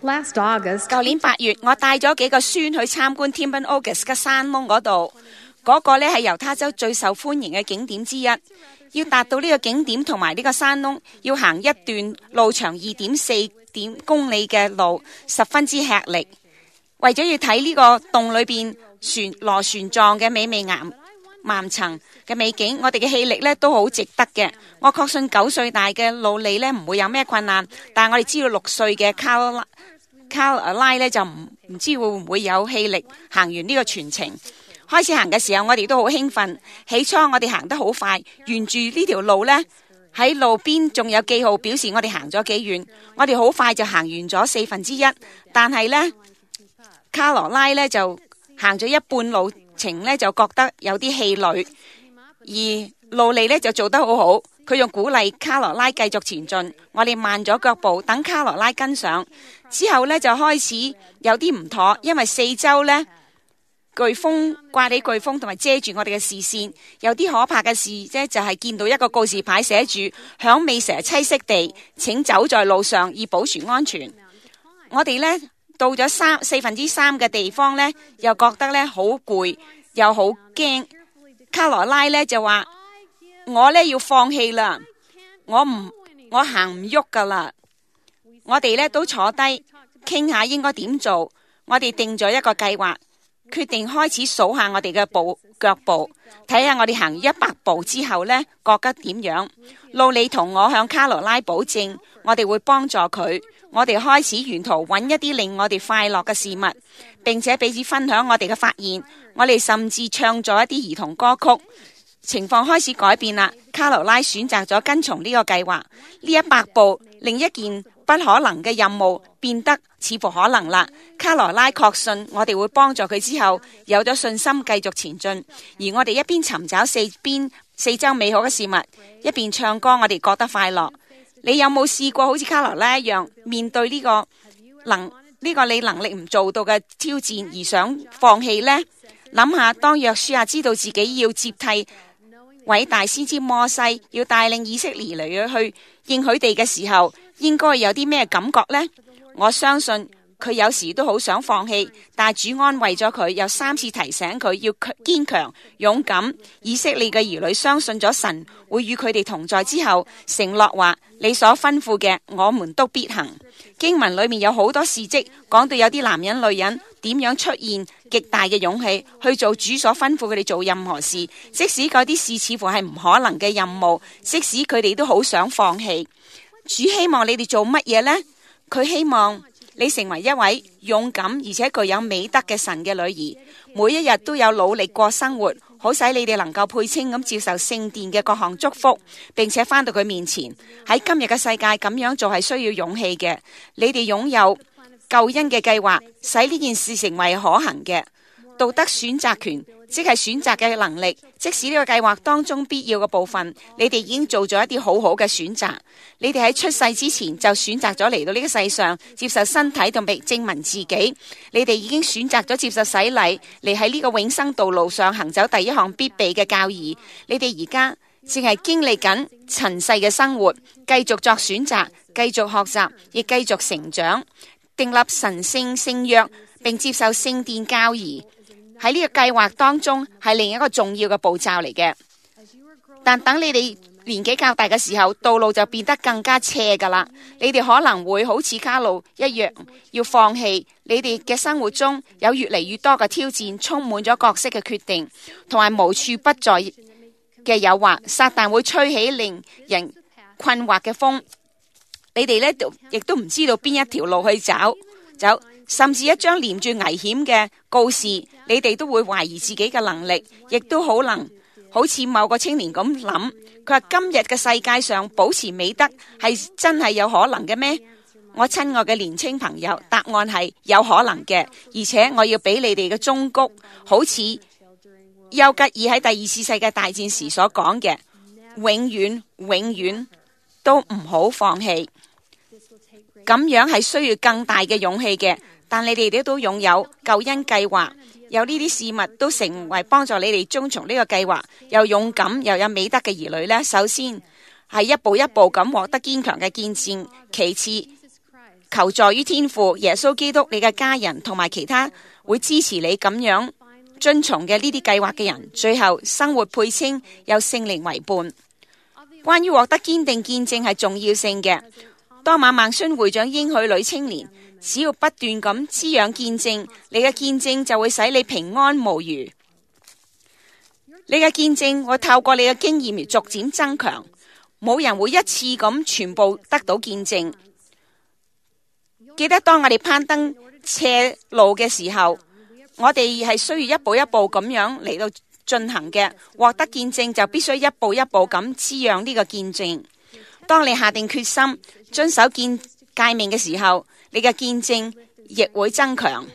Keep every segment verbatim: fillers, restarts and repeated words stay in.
Last August, 舊年八月，我帶咗幾個孫去參觀 Timber August 嘅山窿嗰度，嗰、嗰個呢係猶他州最受歡迎嘅景點之一。要達到呢個景點同埋呢個山窿，要行一段路長二點四點公里嘅路，十分之吃力。為咗要睇呢個洞裏邊旋螺旋狀嘅美美岩岩層嘅美景，我哋嘅氣力呢都好值得嘅。我確信九歲大嘅路利呢唔會有咩困難，但係我哋知道六歲嘅卡羅拉卡羅拉呢就唔唔知會唔會有氣力行完呢個全程。開始行嘅時候，我哋都好興奮。起初我哋行得好快，沿住呢條路呢，喺路邊仲有記號表示我哋行咗幾遠。我哋好快就行完咗四分之一，但係呢，卡羅拉呢就行咗一半路程呢，就覺得有啲氣餒，而路利呢就做得好好，佢用鼓勵卡羅拉繼續前進。我哋慢咗腳步，等卡羅拉跟上之後呢，就開始有啲唔妥，因為四周呢，颶風掛起颶風同埋遮住我哋嘅視線，有啲可怕嘅事啫，就係見到一個告示牌寫住響美蛇棲息地，請走在路上以保存安全。我哋呢到咗三四分之三嘅地方呢，又覺得呢好攰，又好驚。卡羅拉呢就話：我呢要放棄啦，我唔我行唔喐噶啦。我哋呢都坐低傾下應該點做，我哋定咗一個計劃。決定開始數下我哋嘅步腳步，睇下我哋行一百步之後呢，覺得點樣？路利同我向卡羅拉保證，我哋會幫助佢。我哋開始沿途揾一啲令我哋快樂嘅事物，並且彼此分享我哋嘅發現。我哋甚至唱咗一啲兒童歌曲。情況開始改變啦，卡羅拉選擇咗跟從呢個計劃。呢一百步，另一件不可能嘅任務變得似乎可能啦。卡羅拉確信我哋會幫助佢之後，有咗信心繼續前進。而我哋一邊尋找四邊四周美好嘅事物，一邊唱歌，我哋覺得快樂。你有冇試過好似卡羅拉一樣，面對呢個能呢個你能力唔做到嘅挑戰而想放棄呢？諗下當約書亞知道自己要接替偉大先知摩西，要帶領以色列嚟去應許地嘅時候，應該有啲咩感覺呢？我相信佢有時都好想放棄，但主安慰咗佢，又三次提醒佢要堅強勇敢。以色列嘅兒女相信咗神會與佢哋同在之後，承諾話：你所吩咐嘅，我們都必行。經文裏面有好多事蹟，講到有啲男人女人點樣出現極大嘅勇氣去做主所吩咐佢哋做任何事，即使嗰啲事似乎係唔可能嘅任務，即使佢哋都好想放棄。主希望你哋做乜嘢呢？佢希望你成為一位勇敢而且具有美德嘅神嘅女兒，每一日都有努力過生活，好使你哋能夠配稱咁接受聖殿嘅各項祝福，並且返到佢面前。喺今日嘅世界咁樣做係需要勇氣嘅。你哋擁有救恩嘅計劃，使呢件事成為可行嘅。道德選擇權，即係選擇嘅能力。即使呢個計劃當中必要嘅部分，你哋已經做咗一啲好好嘅選擇。你哋喺出世之前就選擇咗嚟到呢個世上，接受身體同被證明自己。你哋已經選擇咗接受洗禮，嚟喺呢個永生道路上行走第一項必備嘅教義。你哋而家正係經歷緊塵世嘅生活，繼續作選擇，繼續學習，亦繼續成長，訂立神聖聖約，並接受聖殿教義。喺呢個計劃當中係另一個重要嘅步驟嚟嘅，但等你哋年紀較大嘅時候，道路就變得更加斜噶啦。你哋可能會好似卡路一樣要放棄。你哋嘅生活中有越嚟越多嘅挑戰，充滿咗各式嘅決定，同埋無處不在嘅誘惑。撒旦會吹起令人困惑嘅風，你哋呢亦都唔知道邊一條路去走走。甚至一張連住危險嘅告示，你哋都會懷疑自己嘅能力，亦都可能好似某個青年咁諗，佢話今日嘅世界上保持美德係真係有可能嘅咩？我親愛嘅年青朋友，答案係有可能嘅，而且我要俾你哋嘅忠告，好似丘吉爾喺第二次世界大戰時所講嘅，永遠永遠都唔好放棄。咁樣係需要更大嘅勇氣嘅。但你哋都擁有救恩計劃，有呢啲事物都成為幫助你哋遵從呢個計劃，又勇敢又有美德嘅兒女呢，首先係一步一步咁獲得堅強嘅見證，其次求助於天父、耶穌基督、你嘅家人同埋其他會支持你咁樣遵從嘅呢啲計劃嘅人，最後生活配稱，有聖靈為伴。關於獲得堅定見證係重要性嘅。當馬孟孫會長應許女青年，只要不斷咁滋養見證，你嘅見證就會使你平安無虞。你嘅見證會透過你嘅經驗而逐漸增強，冇人會一次咁全部得到見證。記得當我哋攀登斜路嘅時候，我哋係需要一步一步咁樣嚟到進行嘅。獲得見證就必須一步一步咁滋養呢個見證。當你下定決心遵守見誡命嘅時候，你嘅見證亦會增強。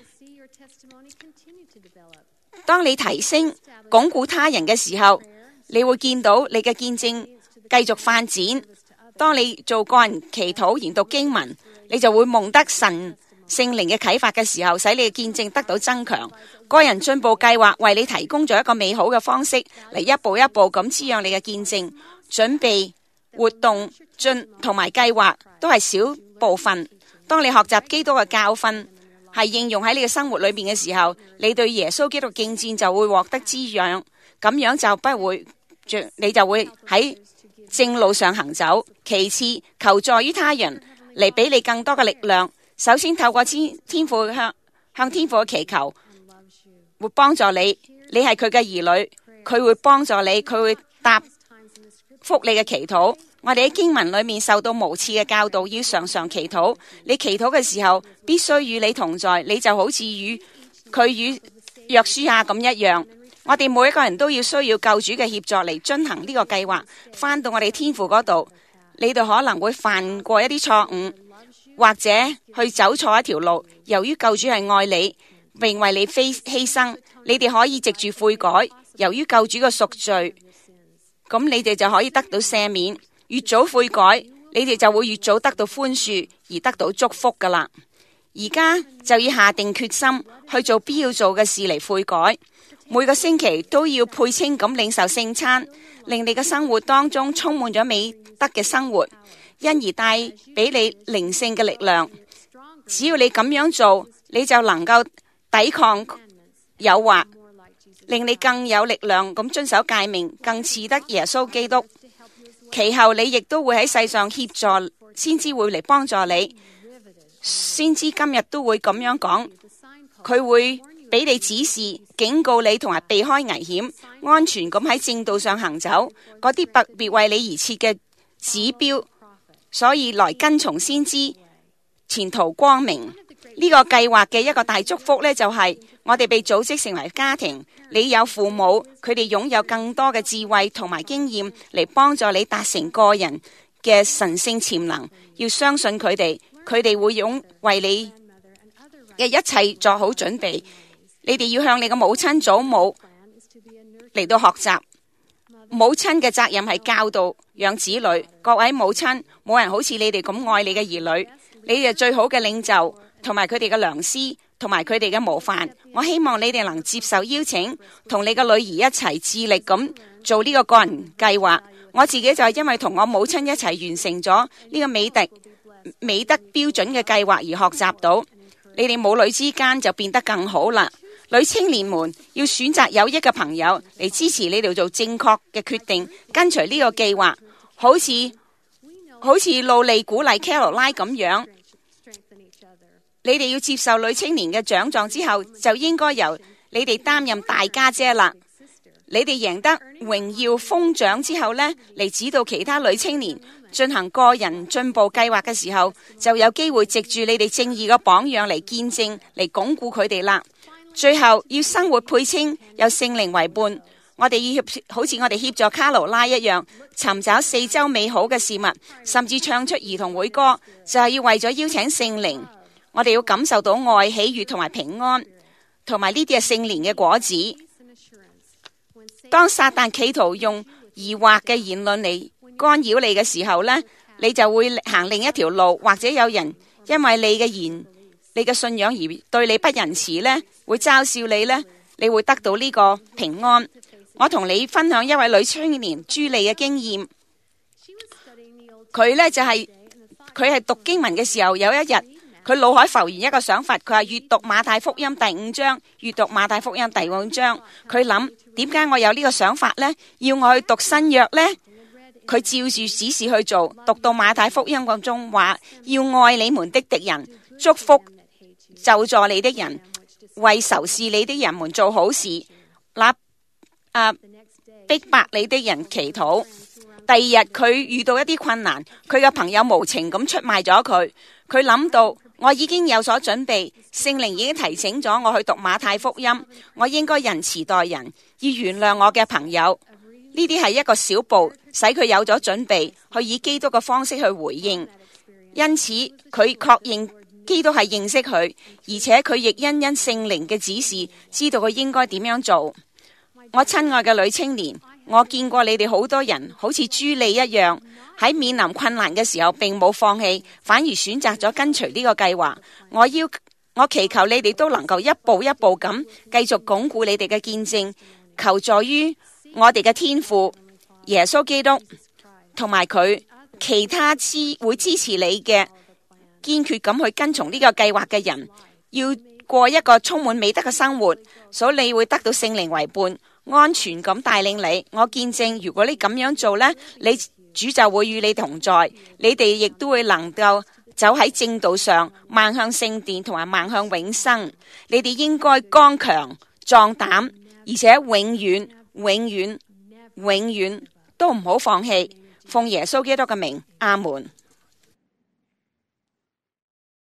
當你提升鞏固他人嘅時候，你會見到你嘅見證繼續發展。當你做個人祈禱研讀經文，你就會蒙得神聖靈嘅啟發嘅時候，使你嘅見證得到增強。個人進步計劃為你提供咗一個美好嘅方式嚟一步一步咁滋養你嘅見證。準備活動進同埋計劃都係小部分。當你學習基督嘅教訓係應用喺你嘅生活裏面嘅時候，你對耶穌基督敬戰就會獲得滋養，咁樣就不會，你就會喺正路上行走。其次，求助於他人嚟俾你更多嘅力量。首先透過天天父向向天父嘅祈求，會幫助你。你係佢嘅兒女，佢會幫助你，佢會答覆你嘅祈禱。我哋喺經文裏面受到無次嘅教導，要常常祈禱。你祈禱嘅時候，必須與你同在，你就好似與佢與約書亞咁一樣。我哋每一個人都要需要救主嘅協助嚟進行呢個計劃。返到我哋天父嗰度，你哋可能會犯過一啲錯誤，或者去走錯一條路。由於救主係愛你，並為你非犧牲，你哋可以藉住悔改。由於救主嘅贖罪，咁你哋就可以得到赦免。越早悔改，你哋就會越早得到寬恕而得到祝福噶啦。而家就要下定決心去做必要做嘅事嚟悔改。每個星期都要配稱咁領受聖餐，令你嘅生活當中充滿咗美德嘅生活，因而帶俾你靈性嘅力量。只要你咁樣做，你就能夠抵抗誘惑，令你更有力量咁遵守誡命，更似得耶穌基督。其後你亦都會喺世上協助先知會嚟幫助你。先知今日都會咁樣講，佢會俾你指示、警告你同埋避開危險，安全咁喺正道上行走。嗰啲特別為你而設嘅指標，所以來跟從先知，前途光明。呢個計劃嘅一個大祝福呢，就係我哋被組織成為家庭。你有父母，佢哋擁有更多嘅智慧同埋經驗嚟幫助你達成個人嘅神聖潛能。要相信佢哋，佢哋會擁為你嘅一切做好準備。你哋要向你嘅母親祖母嚟到學習。母親嘅責任係教導養子女。各位母親，冇人好似你哋咁愛你嘅兒女。你哋係最好嘅領袖，同埋佢哋嘅良師，同埋佢哋嘅模範。我希望你哋能接受邀請，同你嘅女兒一齊致力咁做呢個個人計劃。我自己就係因為同我母親一齊完成咗呢個美德美德標準嘅計劃而學習到。你哋母女之間就變得更好啦。女青年們要選擇有益嘅朋友嚟支持你哋做正確嘅決定，跟隨呢個計劃，好似好似路利鼓勵 Caroline 咁樣。你哋要接受女青年嘅獎狀之後，就應該由你哋擔任大家姐啦。你哋贏得榮耀封獎之後呢，嚟指導其他女青年進行個人進步計劃嘅時候，就有機會藉住你哋正義嘅榜樣嚟見證，嚟鞏固佢哋啦。最後要生活配稱，有聖靈為伴。我哋要好似我哋協助卡羅拉一樣，尋找四周美好嘅事物，甚至唱出兒童會歌，就係要為咗邀請聖靈。我哋要感受到愛、喜悅同埋平安，同埋呢啲係聖靈嘅果子。當撒旦企圖用疑惑嘅言論嚟干擾你嘅時候呢，你就會行另一條路，或者有人因為你嘅言、你嘅信仰而對你不仁慈呢，會嘲笑你呢，你會得到呢個平安。我同你分享一位女青年朱莉嘅經驗，佢呢就係佢係讀經文嘅時候，有一日佢腦海浮現一個想法，佢話閱讀馬太福音第五章，閱讀馬太福音第五章。佢諗，點解我有呢個想法呢？要我去讀新約呢？佢照住指示去做，讀到馬太福音嗰中話，要愛你們的敵人，祝福咒詛你的人，為仇視你的人們做好事，那啊逼迫你的人祈禱。第二日佢遇到一啲困難，佢嘅朋友無情咁出賣咗佢。佢諗到，我已經有所準備，聖靈已經提醒咗我去讀馬太福音，我應該仁慈待人，要原諒我嘅朋友。呢啲係一個小步，使佢有咗準備去以基督嘅方式去回應。因此佢確認基督係認識佢，而且佢亦因因聖靈嘅指示，知道佢應該點樣做。我親愛嘅女青年，我見過你哋好多人好似朱莉一樣，喺面臨困難嘅時候並冇放棄，反而選擇咗跟隨呢個計劃。我要我祈求你哋都能夠一步一步咁繼續鞏固你哋嘅見證，求助於我哋嘅天父耶穌基督，同埋佢其他支會支持你嘅堅決咁去跟從呢個計劃嘅人，要過一個充滿美德嘅生活，所以你會得到聖靈為伴，安全咁帶領你。我見證，如果你咁樣做呢，你主就會與你同在，你哋亦都會能夠走喺正道上，邁向聖殿同埋邁向永生。你哋應該剛強壯膽，而且永遠永遠永遠都唔好放棄。奉耶穌基督嘅名，阿門。